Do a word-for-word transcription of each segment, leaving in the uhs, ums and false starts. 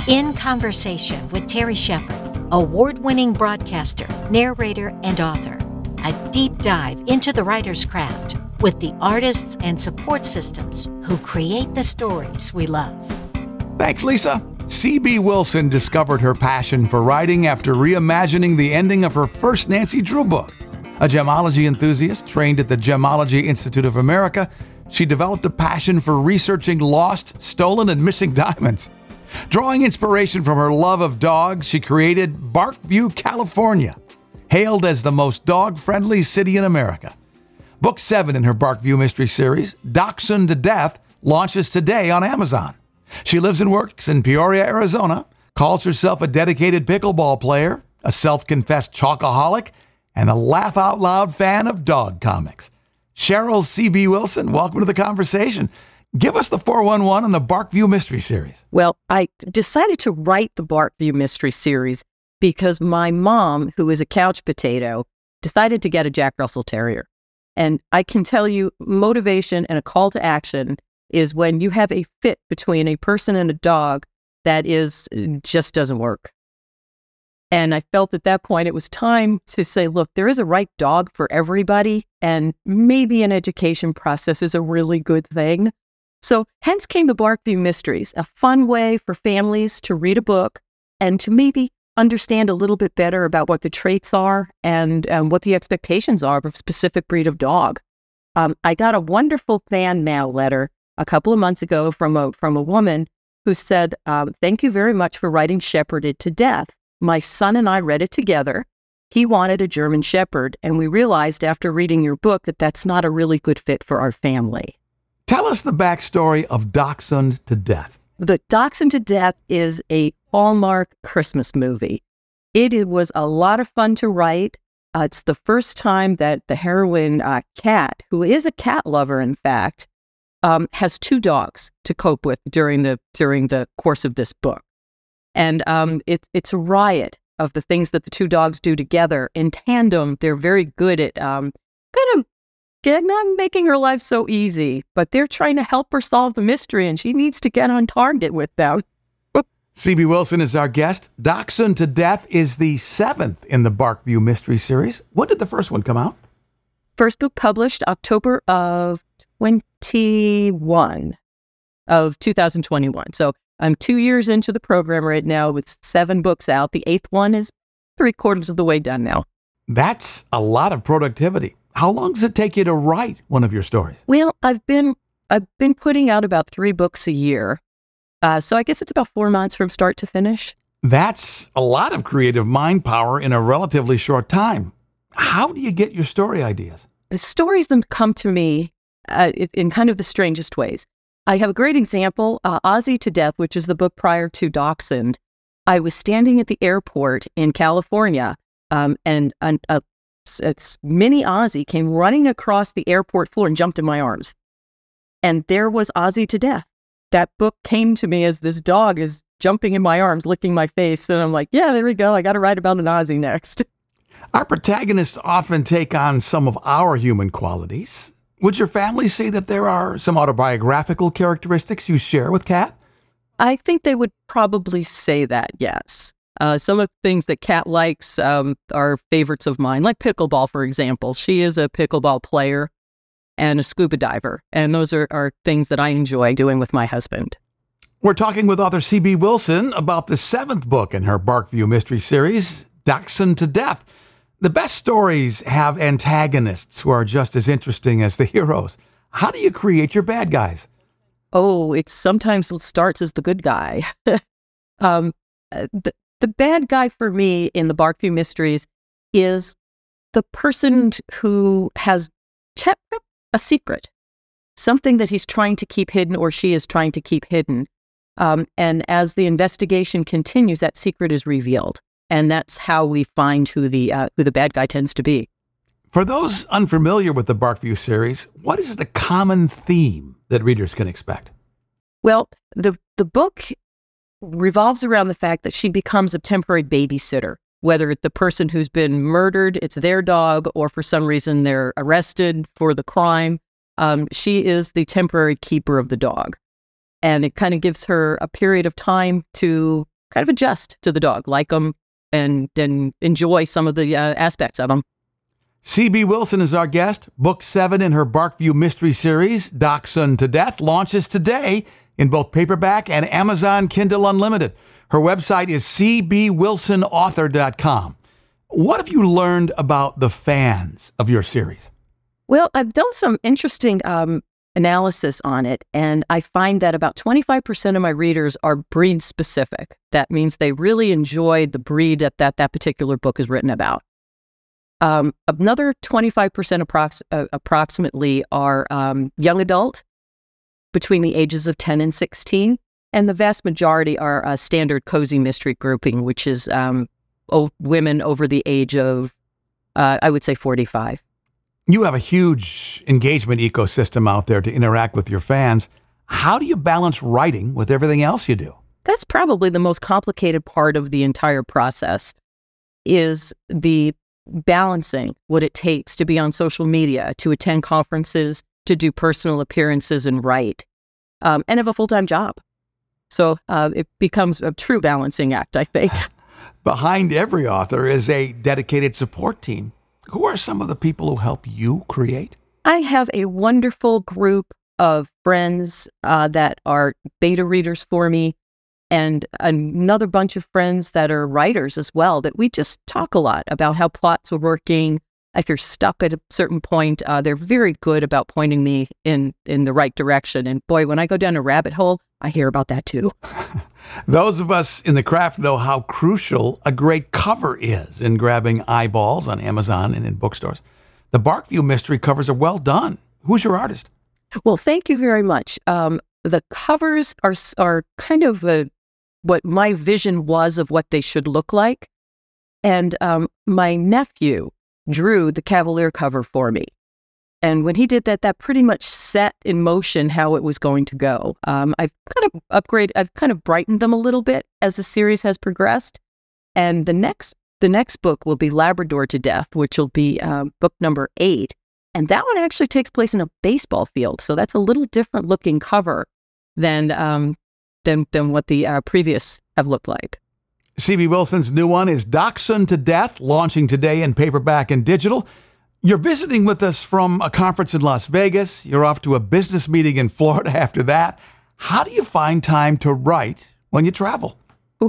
In Conversation with Terry Shepard, award-winning broadcaster, narrator, and author. A deep dive into the writer's craft with the artists and support systems who create the stories we love. Thanks, Lisa. C B. Wilson discovered her passion for writing after reimagining the ending of her first Nancy Drew book. A gemology enthusiast trained at the Gemology Institute of America, she developed a passion for researching lost, stolen, and missing diamonds. Drawing inspiration from her love of dogs, she created Barkview, California, hailed as the most dog-friendly city in America. Book seven in her Barkview mystery series, Dachshund to Death, launches today on Amazon. She lives and works in Peoria, Arizona, calls herself a dedicated pickleball player, a self-confessed chalkaholic, and a laugh-out-loud fan of dog comics. Cheryl C B. Wilson, welcome to the conversation. Give us the four one one on the Barkview mystery series. Well, I decided to write the Barkview mystery series because my mom, who is a couch potato, decided to get a Jack Russell Terrier. And I can tell you, motivation and a call to action is when you have a fit between a person and a dog that is just doesn't work. And I felt at that point it was time to say, look, there is a right dog for everybody, and maybe an education process is a really good thing. So hence came the Barkview Mysteries, a fun way for families to read a book and to maybe understand a little bit better about what the traits are and um, what the expectations are of a specific breed of dog. Um, I got a wonderful fan mail letter a couple of months ago from a from a woman who said, um, thank you very much for writing Shepherded to Death. My son and I read it together. He wanted a German Shepherd, and we realized after reading your book that that's not a really good fit for our family. Tell us the backstory of Dachshund to Death. The Dachshund to Death is a Hallmark Christmas movie. It, it was a lot of fun to write. Uh, it's the first time that the heroine, uh, Kat, who is a cat lover, in fact, um, has two dogs to cope with during the during the course of this book. And um, it, it's a riot of the things that the two dogs do together. In tandem, they're very good at um, kind of get, not making her life so easy, but they're trying to help her solve the mystery, and she needs to get on target with them. C B. Wilson is our guest. Dachshund to Death is the seventh in the Barkview mystery series. When did the first one come out? First book published October of twenty-one of two thousand twenty-one. So I'm two years into the program right now with seven books out. The eighth one is three quarters of the way done now. That's a lot of productivity. How long does it take you to write one of your stories? Well, I've been I've been putting out about three books a year. Uh, so I guess it's about four months from start to finish. That's a lot of creative mind power in a relatively short time. How do you get your story ideas? The stories that come to me uh, in kind of the strangest ways. I have a great example, uh, Ozzie to Death, which is the book prior to Dachshund. I was standing at the airport in California, um, and an, a, a mini Ozzie came running across the airport floor and jumped in my arms. And there was Ozzie to Death. That book came to me as this dog is jumping in my arms, licking my face. And I'm like, yeah, there we go. I got to write about an Ozzie next. Our protagonists often take on some of our human qualities. Would your family say that there are some autobiographical characteristics you share with Kat? I think they would probably say that, yes. Uh, some of the things that Kat likes um, are favorites of mine, like pickleball, for example. She is a pickleball player and a scuba diver. And those are, are things that I enjoy doing with my husband. We're talking with author C B. Wilson about the seventh book in her Barkview mystery series, Dachshund to Death. The best stories have antagonists who are just as interesting as the heroes. How do you create your bad guys? Oh, it sometimes starts as the good guy. um, the, the bad guy for me in the Barkview mysteries is the person who has kept a secret, something that he's trying to keep hidden or she is trying to keep hidden. Um, and as the investigation continues, that secret is revealed. And that's how we find who the uh, who the bad guy tends to be. For those unfamiliar with the Barkview series, what is the common theme that readers can expect? Well, the, the book revolves around the fact that she becomes a temporary babysitter, whether it's the person who's been murdered, it's their dog, or for some reason they're arrested for the crime. Um, she is the temporary keeper of the dog. And it kind of gives her a period of time to kind of adjust to the dog, like them, and then enjoy some of the uh, aspects of them. C B. Wilson is our guest. Book seven in her Barkview Mystery Series, Dachshund to Death, launches today in both paperback and Amazon Kindle Unlimited. Her website is c b wilson author dot com. What have you learned about the fans of your series? Well, I've done some interesting um, analysis on it, and I find that about twenty-five percent of my readers are breed specific. That means they really enjoyed the breed that that, that particular book is written about. Um, another twenty-five percent approx- uh, approximately are um, young adult, between the ages of ten and sixteen, and the vast majority are a standard cozy mystery grouping, which is um, o- women over the age of, uh, I would say, forty-five. You have a huge engagement ecosystem out there to interact with your fans. How do you balance writing with everything else you do? That's probably the most complicated part of the entire process, is the balancing what it takes to be on social media, to attend conferences, to do personal appearances and write, um, and have a full-time job. So uh, it becomes a true balancing act, I think. Behind every author is a dedicated support team. Who are some of the people who help you create? I have a wonderful group of friends uh, that are beta readers for me, and another bunch of friends that are writers as well, that we just talk a lot about how plots are working. If you're stuck at a certain point, uh, they're very good about pointing me in, in the right direction. And boy, when I go down a rabbit hole, I hear about that too. Those of us in the craft know how crucial a great cover is in grabbing eyeballs on Amazon and in bookstores. The Barkview mystery covers are well done. Who's your artist? Well, thank you very much. Um, the covers are are kind of a, what my vision was of what they should look like. And um, my nephew drew the Cavalier cover for me. And when he did that, that pretty much set in motion how it was going to go. Um, I've kind of upgraded, I've kind of brightened them a little bit as the series has progressed. And the next the next book will be Labrador to Death, which will be um, book number eight. And that one actually takes place in a baseball field. So that's a little different looking cover than um, than, than what the uh, previous have looked like. C B. Wilson's new one is Dachshund to Death, launching today in paperback and digital. You're visiting with us from a conference in Las Vegas. You're off to a business meeting in Florida after that. How do you find time to write when you travel?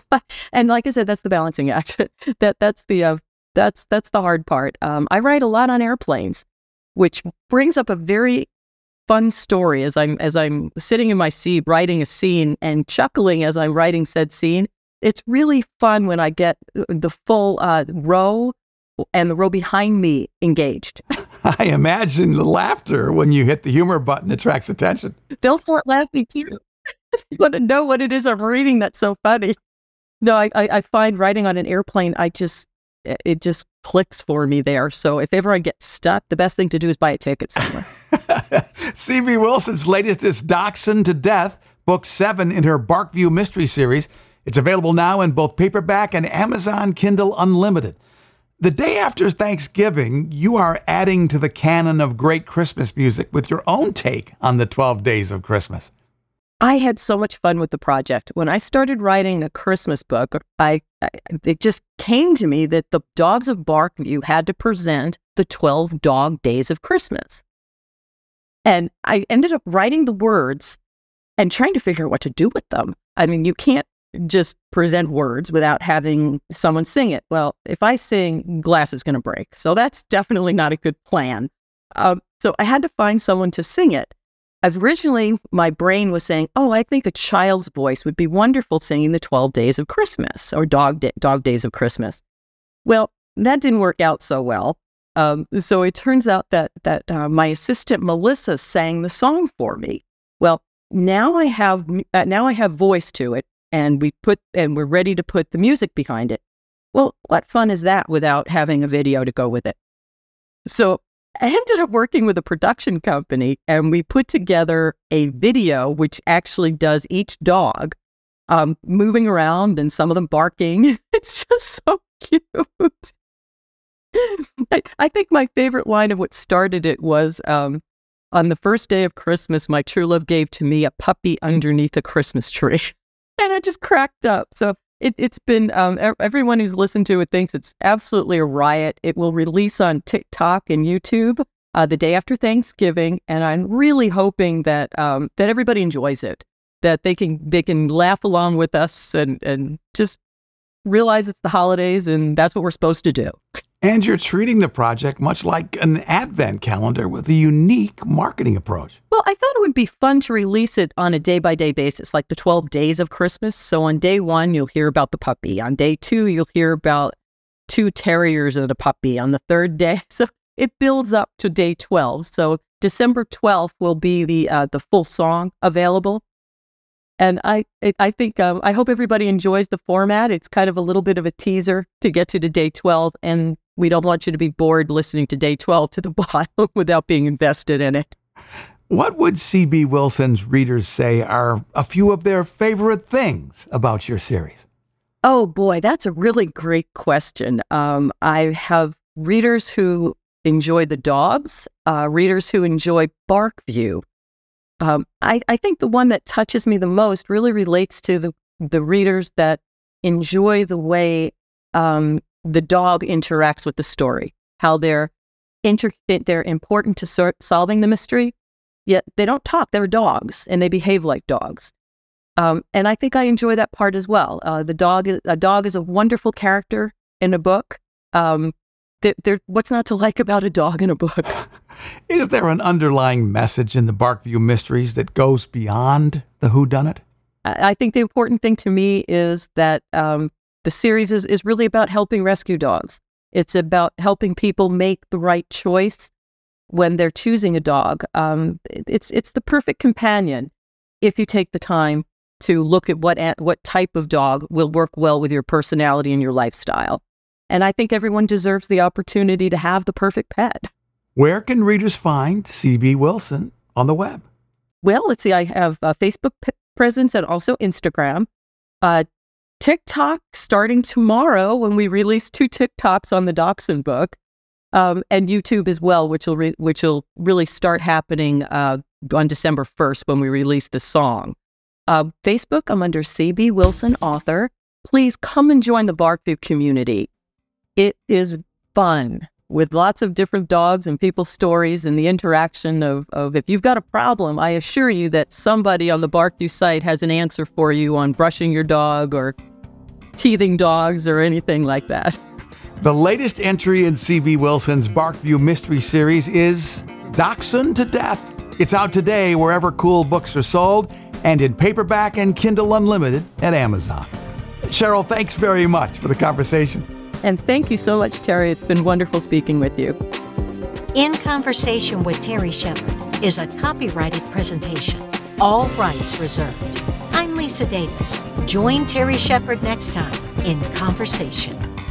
And like I said, that's the balancing act. that that's the uh, that's that's the hard part. Um, I write a lot on airplanes, which brings up a very fun story as I'm as I'm sitting in my seat writing a scene and chuckling as I'm writing said scene. It's really fun when I get the full uh, row and the row behind me engaged. I imagine the laughter when you hit the humor button attracts attention. They'll start laughing too. You want to know what it is I'm reading that's so funny. No, I, I, I find writing on an airplane, I just, it just clicks for me there. So if ever I get stuck, the best thing to do is buy a ticket somewhere. C B. Wilson's latest is Dachshund to Death, book seven in her Barkview Mystery Series. It's available now in both paperback and Amazon Kindle Unlimited. The day after Thanksgiving, you are adding to the canon of great Christmas music with your own take on the twelve Days of Christmas. I had so much fun with the project. When I started writing a Christmas book, I, I it just came to me that the Dogs of Barkview had to present the twelve Dog Days of Christmas. And I ended up writing the words and trying to figure out what to do with them. I mean, you can't just present words without having someone sing it. Well, if I sing, glass is going to break. So that's definitely not a good plan. Um, so I had to find someone to sing it. Originally, my brain was saying, oh, I think a child's voice would be wonderful singing the twelve Days of Christmas or Dog, Day, Dog Days of Christmas. Well, that didn't work out so well. Um, so it turns out that that uh, my assistant Melissa sang the song for me. Well, now I have uh, now I have voice to it, and we put and we're ready to put the music behind it. Well, what fun is that without having a video to go with it? So I ended up working with a production company, and we put together a video which actually does each dog um, moving around and some of them barking. It's just so cute. I, I think my favorite line of what started it was, um, on the first day of Christmas, my true love gave to me a puppy underneath a Christmas tree. And I just cracked up. So it, it's been, um, everyone who's listened to it thinks it's absolutely a riot. It will release on TikTok and YouTube uh, the day after Thanksgiving, and I'm really hoping that um, that everybody enjoys it, that they can they can laugh along with us and, and just realize it's the holidays and that's what we're supposed to do. And you're treating the project much like an advent calendar with a unique marketing approach. Well, I thought it would be fun to release it on a day-by-day basis, like the twelve days of Christmas. So on day one, you'll hear about the puppy. On day two, you'll hear about two terriers and a puppy. On the third day, so it builds up to day twelve. So December twelfth will be the uh, the full song available. And I I think, um, I hope everybody enjoys the format. It's kind of a little bit of a teaser to get to the day twelve, and we don't want you to be bored listening to day twelve to the bottom without being invested in it. What would C B. Wilson's readers say are a few of their favorite things about your series? Oh boy, that's a really great question. Um, I have readers who enjoy the dogs, uh, readers who enjoy Barkview. Um, I, I think the one that touches me the most really relates to the, the readers that enjoy the way um, the dog interacts with the story, how they're inter- they're important to sor- solving the mystery, yet they don't talk. They're dogs, and they behave like dogs. Um, and I think I enjoy that part as well. Uh, the dog, is, a dog is a wonderful character in a book. Um, there, there, what's not to like about a dog in a book? Is there an underlying message in the Barkview Mysteries that goes beyond the whodunit? I think the important thing to me is that um, the series is, is really about helping rescue dogs. It's about helping people make the right choice when they're choosing a dog. Um, it's it's the perfect companion if you take the time to look at what what type of dog will work well with your personality and your lifestyle. And I think everyone deserves the opportunity to have the perfect pet. Where can readers find C B. Wilson on the web? Well, let's see. I have a Facebook p- presence and also Instagram. Uh, TikTok starting tomorrow when we release two TikToks on the Dachshund book, um, and YouTube as well, which will re- which will really start happening uh, on December first when we release the song. Uh, Facebook, I'm under C B. Wilson Author. Please come and join the Barkview community. It is fun with lots of different dogs and people's stories and the interaction of, of if you've got a problem, I assure you that somebody on the Barkview site has an answer for you on brushing your dog or teething dogs or anything like that. The latest entry in C B. Wilson's Barkview Mystery Series is Dachshund to Death. It's out today wherever cool books are sold and in paperback and Kindle Unlimited at Amazon. Cheryl, thanks very much for the conversation. And thank you so much, Terry. It's been wonderful speaking with you. In Conversation with Terry Shepard is a copyrighted presentation. All rights reserved. I'm Lisa Davis. Join Terry Shepard next time in Conversation.